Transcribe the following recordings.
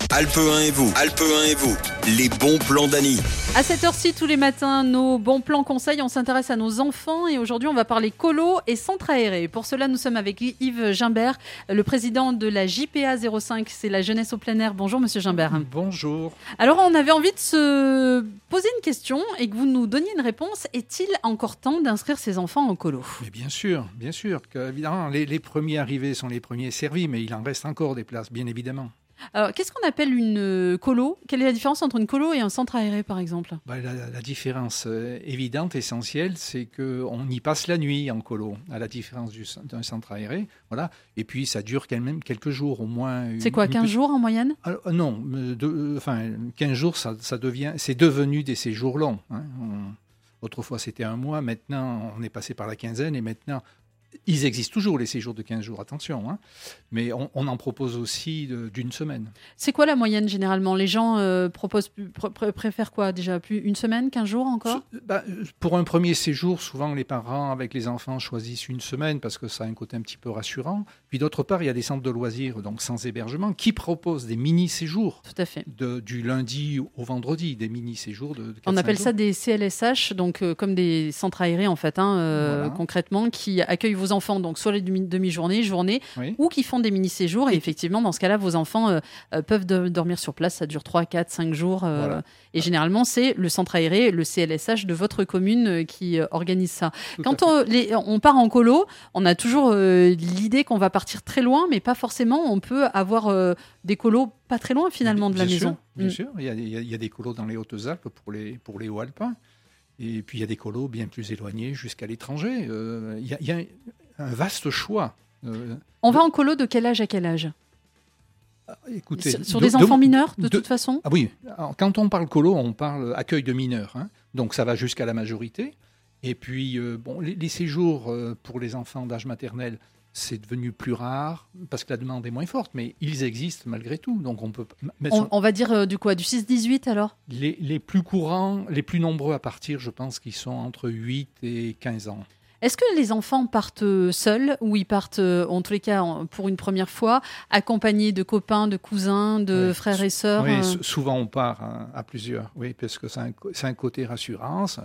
Alpe 1 et vous, les bons plans d'Annie. À cette heure-ci, tous les matins, nos bons plans conseils, on s'intéresse à nos enfants et aujourd'hui, on va parler colo et centre aéré. Pour cela, nous sommes avec Yves Gimbert, le président de la JPA 05, c'est la jeunesse au plein air. Bonjour, monsieur Gimbert. Bonjour. Alors, on avait envie de se poser une question et que vous nous donniez une réponse. Est-il encore temps d'inscrire ses enfants en colo ? Mais bien sûr que, évidemment, les premiers arrivés sont les premiers servis, mais il en reste encore des places, bien évidemment. Alors, qu'est-ce qu'on appelle une colo ? Quelle est la différence entre une colo et un centre aéré, par exemple ? La différence évidente, essentielle, c'est qu'on y passe la nuit en colo, à la différence d'un centre aéré. Voilà. Et puis, ça dure quand même quelques jours, au moins. C'est quoi, 15 jours en moyenne ? Alors, non, 15 jours, c'est devenu des séjours longs. Hein. Autrefois, c'était 1 mois. Maintenant, on est passé par la quinzaine et maintenant... Ils existent toujours, les séjours de 15 jours, attention, hein, mais on en propose aussi d'une semaine. C'est quoi la moyenne généralement ? Les gens préfèrent quoi déjà ? Plus 1 semaine, 15 jours encore ? Pour un premier séjour, souvent les parents avec les enfants choisissent 1 semaine parce que ça a un côté un petit peu rassurant. Puis d'autre part, il y a des centres de loisirs, donc sans hébergement, qui proposent des mini-séjours. Tout à fait. Du lundi au vendredi, des mini-séjours de 4-5 jours. On appelle ça des CLSH, donc comme des centres aérés en fait, voilà. Concrètement, qui accueillent vos enfants, donc soit les demi-journées, journées, oui. Ou qui font des mini-séjours. Et effectivement, dans ce cas-là, vos enfants peuvent dormir sur place. Ça dure 3, 4, 5 jours. Voilà. Et généralement, c'est le centre aéré, le CLSH de votre commune qui organise ça. Quand on part en colo, on a toujours l'idée qu'on va partir très loin, mais pas forcément. On peut avoir des colos pas très loin finalement de la maison. Bien sûr, il y a des colos dans les Hautes-Alpes pour les Hauts-Alpins. Et puis, il y a des colos bien plus éloignés jusqu'à l'étranger. Il y a un vaste choix. On va en colo de quel âge à quel âge ? Écoutez, sur des enfants mineurs, de toute façon ? Ah oui, alors, quand on parle colo, on parle accueil de mineurs. Hein. Donc, ça va jusqu'à la majorité. Et puis, les séjours pour les enfants d'âge maternel, c'est devenu plus rare parce que la demande est moins forte, mais ils existent malgré tout. Donc on peut on va dire du 6-18 alors ? Les plus courants, les plus nombreux à partir, je pense qu'ils sont entre 8 et 15 ans. Est-ce que les enfants partent seuls ou ils partent, en tous les cas, pour une première fois, accompagnés de copains, de cousins, de frères et sœurs ? Oui, souvent on part à plusieurs, oui, parce que c'est un côté rassurance.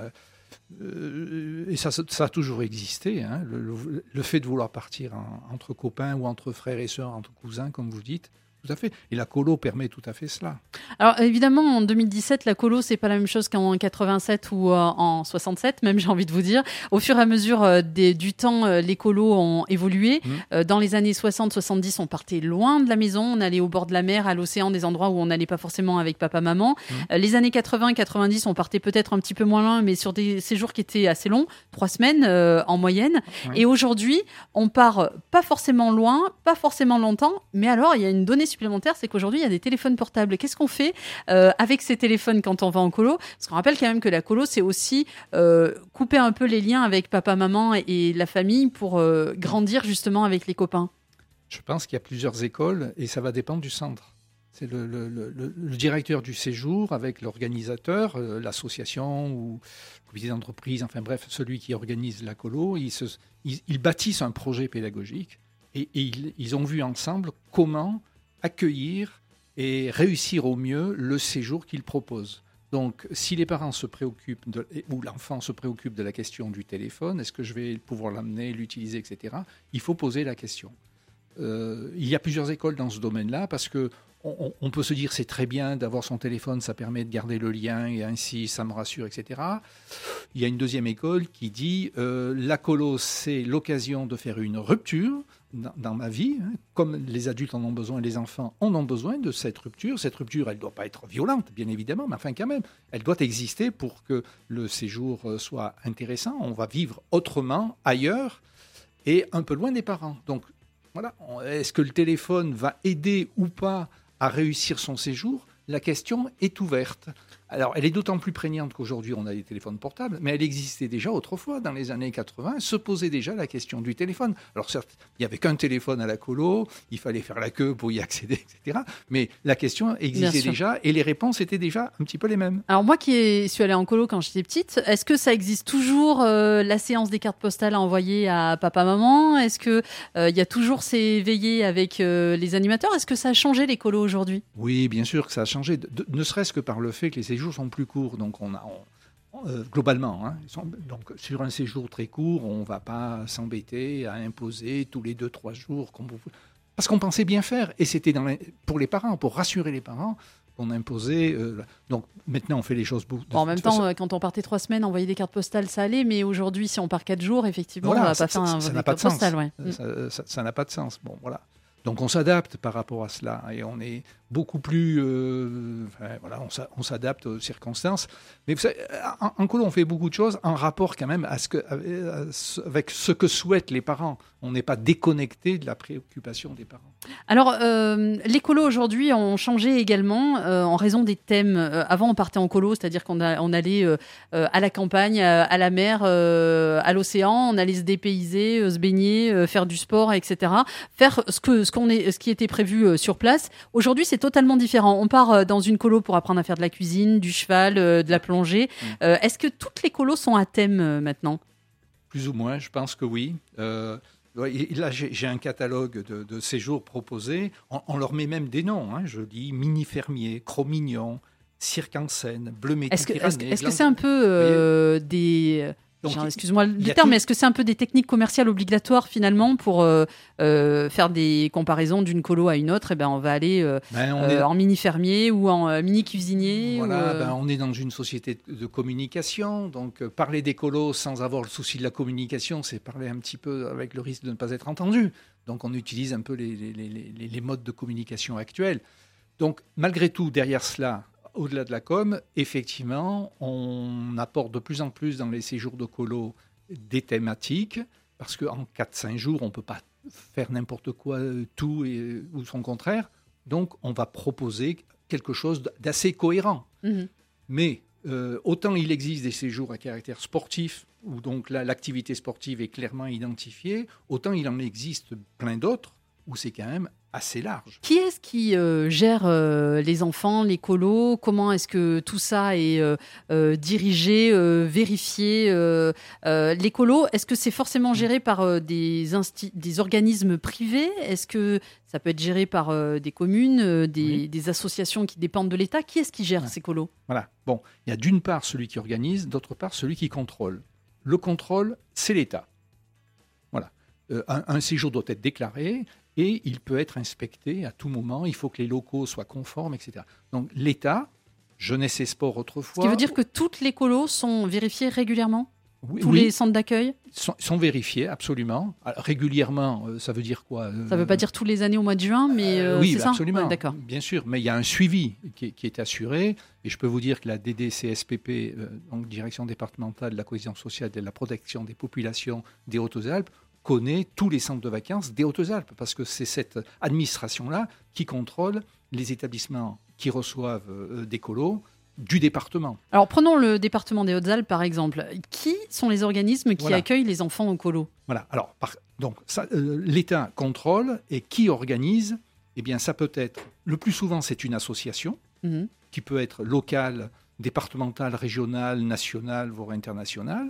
Et ça a toujours existé, hein, le fait de vouloir partir entre copains ou entre frères et sœurs, entre cousins, comme vous dites. Tout à fait. Et la colo permet tout à fait cela. Alors évidemment, en 2017, la colo, c'est pas la même chose qu'en 87 ou en 67, même j'ai envie de vous dire. Au fur et à mesure du temps, les colos ont évolué. Dans les années 60-70, on partait loin de la maison, on allait au bord de la mer, à l'océan, des endroits où on n'allait pas forcément avec papa-maman. Les années 80-90, on partait peut-être un petit peu moins loin, mais sur des séjours qui étaient assez longs, 3 semaines en moyenne. Et aujourd'hui, on part pas forcément loin, pas forcément longtemps, mais alors il y a une donnée supplémentaire, c'est qu'aujourd'hui, il y a des téléphones portables. Qu'est-ce qu'on fait avec ces téléphones quand on va en colo ? Parce qu'on rappelle quand même que la colo, c'est aussi couper un peu les liens avec papa, maman et la famille pour grandir justement avec les copains. Je pense qu'il y a plusieurs écoles et ça va dépendre du centre. C'est le directeur du séjour avec l'organisateur, l'association ou le comité d'entreprise, enfin bref, celui qui organise la colo. Ils bâtissent un projet pédagogique et ils ont vu ensemble comment accueillir et réussir au mieux le séjour qu'ils proposent. Donc, si les parents se préoccupent ou l'enfant se préoccupe de la question du téléphone, est-ce que je vais pouvoir l'amener, l'utiliser, etc., il faut poser la question. Il y a plusieurs écoles dans ce domaine-là parce que on peut se dire c'est très bien d'avoir son téléphone, ça permet de garder le lien et ainsi ça me rassure, etc. Il y a une deuxième école qui dit la colo, c'est l'occasion de faire une rupture dans ma vie, hein, comme les adultes en ont besoin et les enfants en ont besoin de cette rupture. Cette rupture, elle ne doit pas être violente, bien évidemment, mais enfin quand même, elle doit exister pour que le séjour soit intéressant. On va vivre autrement, ailleurs et un peu loin des parents. Donc voilà, est-ce que le téléphone va aider ou pas à réussir son séjour ? La question est ouverte. Alors, elle est d'autant plus prégnante qu'aujourd'hui, on a des téléphones portables, mais elle existait déjà autrefois, dans les années 80, se posait déjà la question du téléphone. Alors, certes, il n'y avait qu'un téléphone à la colo, il fallait faire la queue pour y accéder, etc. Mais la question existait déjà et les réponses étaient déjà un petit peu les mêmes. Alors, moi qui suis allée en colo quand j'étais petite, est-ce que ça existe toujours, la séance des cartes postales à envoyer à papa-maman ? Est-ce qu'il y a toujours ces veillées avec les animateurs ? Est-ce que ça a changé les colos aujourd'hui ? Oui, bien sûr que ça a changé, ne serait-ce que par le fait que les séjours sont plus courts, donc globalement, donc sur un séjour très court, on ne va pas s'embêter à imposer tous les 2-3 jours, parce qu'on pensait bien faire, et c'était pour les parents, pour rassurer les parents, qu'on imposait. Donc maintenant, on fait les choses beaucoup. En même temps, quand on partait 3 semaines, envoyer des cartes postales, ça allait, mais aujourd'hui, si on part 4 jours, effectivement, on ne va pas faire un carte postale. Ouais. Ça n'a pas de sens. Bon, voilà. Donc on s'adapte par rapport à cela et on est beaucoup plus... on s'adapte aux circonstances. Mais vous savez, en colo, on fait beaucoup de choses en rapport quand même avec ce que souhaitent les parents. On n'est pas déconnecté de la préoccupation des parents. Alors, les colos aujourd'hui ont changé également en raison des thèmes. Avant, on partait en colo, c'est-à-dire qu'on allait à la campagne, à la mer, à l'océan, on allait se dépayser, se baigner, faire du sport, etc. Faire ce qui était prévu sur place. Aujourd'hui, c'est totalement différent. On part dans une colo pour apprendre à faire de la cuisine, du cheval, de la plongée. Est-ce que toutes les colos sont à thème maintenant ? Plus ou moins, je pense que oui. Là, j'ai un catalogue de séjours proposés. On leur met même des noms. Je dis mini-fermier, Cro-Mignon, cirque en Seine, bleu Méditerranée. Est-ce que c'est un peu des... excuse-moi du terme, mais est-ce que c'est un peu des techniques commerciales obligatoires finalement pour faire des comparaisons d'une colo à une autre ? Et on va aller en mini-fermier ou en mini-cuisinier. Voilà, on est dans une société de communication, donc parler des colos sans avoir le souci de la communication, c'est parler un petit peu avec le risque de ne pas être entendu. Donc on utilise un peu les modes de communication actuels. Donc malgré tout, derrière cela, au-delà de la com, effectivement, on apporte de plus en plus dans les séjours de colo des thématiques, parce qu'en 4-5 jours, on ne peut pas faire n'importe quoi, tout ou son contraire. Donc, on va proposer quelque chose d'assez cohérent. Mmh. Mais autant il existe des séjours à caractère sportif, où donc l'activité sportive est clairement identifiée, autant il en existe plein d'autres, où c'est quand même assez large. Qui est-ce qui gère les enfants, les colos ? Comment est-ce que tout ça est dirigé, vérifié ? Les colos, est-ce que c'est forcément géré par des organismes privés ? Est-ce que ça peut être géré par des communes, des associations qui dépendent de l'État ? Qui est-ce qui gère ces colos ? Voilà. Bon, il y a d'une part celui qui organise, d'autre part celui qui contrôle. Le contrôle, c'est l'État. Voilà. Un séjour doit être déclaré et il peut être inspecté à tout moment. Il faut que les locaux soient conformes, etc. Donc l'État, Jeunesse et Sport autrefois... Ce qui veut dire que toutes les colos sont vérifiées régulièrement ? Tous les centres d'accueil sont vérifiés, absolument. Alors, régulièrement, ça veut dire quoi ? Ça ne veut pas dire tous les années au mois de juin, mais oui, c'est ça ? Absolument, ouais, d'accord. Bien sûr. Mais il y a un suivi qui est assuré. Et je peux vous dire que la DDCSPP, donc Direction départementale de la cohésion sociale et de la protection des populations des Hautes-Alpes, connaît tous les centres de vacances des Hautes-Alpes, parce que c'est cette administration-là qui contrôle les établissements qui reçoivent des colos du département. Alors prenons le département des Hautes-Alpes par exemple. Qui sont les organismes qui accueillent les enfants au colo ? Voilà. Alors donc l'État contrôle, et qui organise ? Eh bien, ça peut être, le plus souvent, c'est une association qui peut être locale, départementale, régionale, nationale, voire internationale.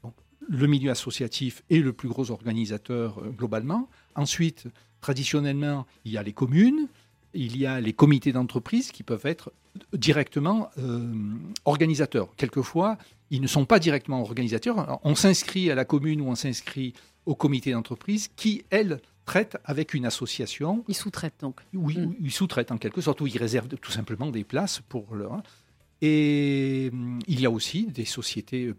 Le milieu associatif est le plus gros organisateur globalement. Ensuite, traditionnellement, il y a les communes, il y a les comités d'entreprise qui peuvent être directement organisateurs. Quelquefois, ils ne sont pas directement organisateurs. Alors, on s'inscrit à la commune ou on s'inscrit au comité d'entreprise qui, elle, traite avec une association. Ils sous-traitent donc. Oui, ils sous-traitent en quelque sorte, ou ils réservent tout simplement des places pour leur... Et il y a aussi des sociétés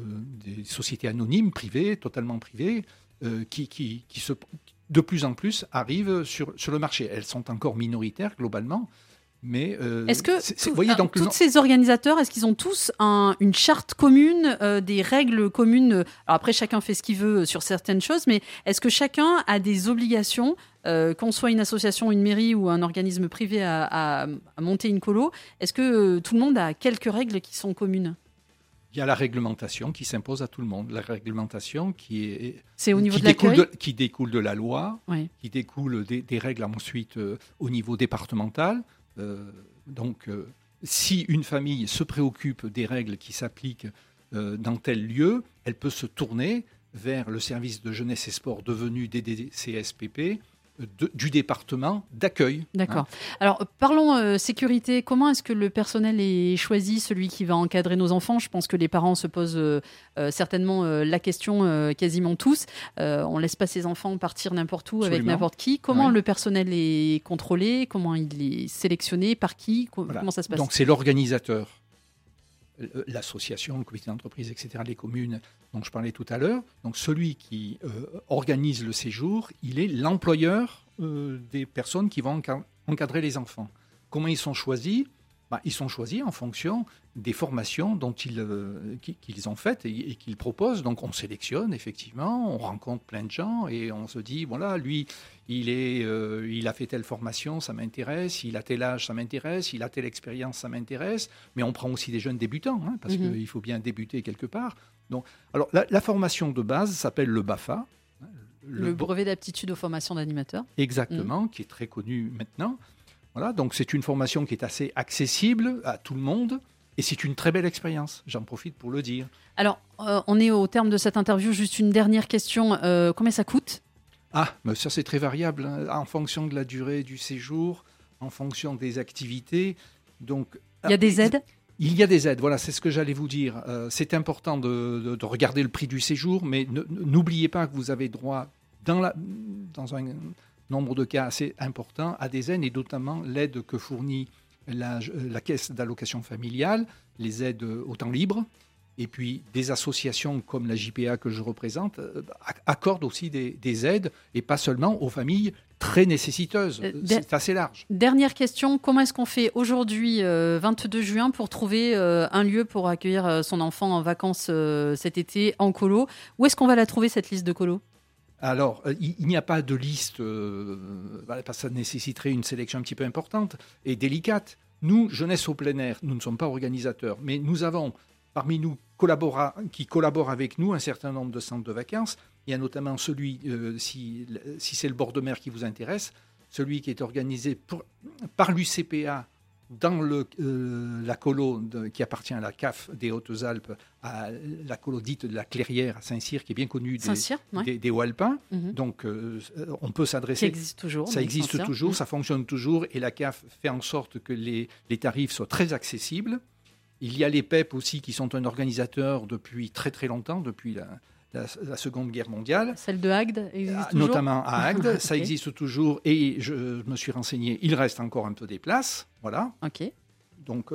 anonymes, privées, totalement privées, qui de plus en plus arrivent sur le marché. Elles sont encore minoritaires globalement, Mais est-ce que donc, tous ces organisateurs, est-ce qu'ils ont tous une charte commune, des règles communes? Alors après, chacun fait ce qu'il veut sur certaines choses, mais est-ce que chacun a des obligations, qu'on soit une association, une mairie ou un organisme privé à monter une colo? Est-ce que tout le monde a quelques règles qui sont communes? Il y a la réglementation qui s'impose à tout le monde. La réglementation c'est au niveau de l'accueil qui découle de la loi, oui. Qui découle des règles ensuite au niveau départemental. Si une famille se préoccupe des règles qui s'appliquent dans tel lieu, elle peut se tourner vers le service de jeunesse et sport devenu DDCSPP du département d'accueil. D'accord. Alors, parlons sécurité. Comment est-ce que le personnel est choisi, celui qui va encadrer nos enfants? Je pense que les parents se posent certainement la question quasiment tous. On ne laisse pas ses enfants partir n'importe où avec n'importe qui. Comment le personnel est contrôlé? Comment il est sélectionné? Par qui? Comment ça se passe? Donc, c'est l'organisateur, l'association, le comité d'entreprise, etc., les communes dont je parlais tout à l'heure. Donc celui qui organise le séjour, il est l'employeur des personnes qui vont encadrer les enfants. Comment ils sont choisis? Ils sont choisis en fonction des formations qu'ils ont faites et qu'ils proposent. Donc on sélectionne, effectivement, on rencontre plein de gens et on se dit, voilà, lui, il a fait telle formation, ça m'intéresse, il a tel âge, ça m'intéresse, il a telle expérience, ça m'intéresse. Mais on prend aussi des jeunes débutants, parce qu'il faut bien débuter quelque part. Donc, alors, la formation de base s'appelle le BAFA. Le brevet d'aptitude aux formations d'animateurs. Exactement, qui est très connu maintenant. Voilà, donc c'est une formation qui est assez accessible à tout le monde et c'est une très belle expérience. J'en profite pour le dire. Alors, on est au terme de cette interview. Juste une dernière question. Combien ça coûte? Mais ça c'est très variable, en fonction de la durée du séjour, en fonction des activités. Donc, il y a des aides? Il y a des aides, voilà, c'est ce que j'allais vous dire. C'est important de regarder le prix du séjour, mais n'oubliez pas que vous avez droit, dans un nombre de cas assez important, à des aides, et notamment l'aide que fournit la caisse d'allocation familiale, les aides au temps libre, et puis des associations comme la JPA que je représente accordent aussi des aides, et pas seulement aux familles très nécessiteuses. C'est assez large. Dernière question, comment est-ce qu'on fait aujourd'hui, 22 juin, pour trouver un lieu pour accueillir son enfant en vacances cet été en colo? Où est-ce qu'on va la trouver, cette liste de colo? Alors, il n'y a pas de liste, parce que ça nécessiterait une sélection un petit peu importante et délicate. Nous, Jeunesse au plein air, nous ne sommes pas organisateurs, mais nous avons parmi nous qui collaborent avec nous un certain nombre de centres de vacances. Il y a notamment celui, si c'est le bord de mer qui vous intéresse, celui qui est organisé par l'UCPA dans la colo qui appartient à la CAF des Hautes-Alpes, à la colo dite de la Clairière à Saint-Cyr, qui est bien connue des Hauts-Alpins. Donc, on peut s'adresser. Ça existe toujours. Ça existe toujours, ça fonctionne toujours, et la CAF fait en sorte que les tarifs soient très accessibles. Il y a les PEP aussi, qui sont un organisateur depuis très très longtemps, depuis la Seconde Guerre mondiale. Celle de Agde existe toujours? Notamment à Agde, okay. Ça existe toujours, et je me suis renseigné, il reste encore un peu des places, voilà. Ok. Donc,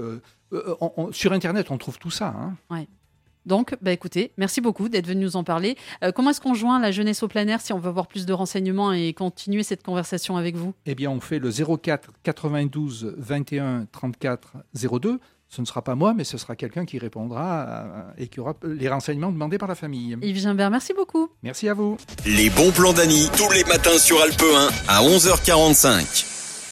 sur Internet, on trouve tout ça. Ouais. Donc, écoutez, merci beaucoup d'être venu nous en parler. Comment est-ce qu'on joint la jeunesse au plein air si on veut avoir plus de renseignements et continuer cette conversation avec vous? Eh bien, on fait le 04 92 21 34 02. Ce ne sera pas moi, mais ce sera quelqu'un qui répondra et qui aura les renseignements demandés par la famille. Yves Gimbert, merci beaucoup. Merci à vous. Les bons plans d'Annie, tous les matins sur Alpe 1 à 11h45.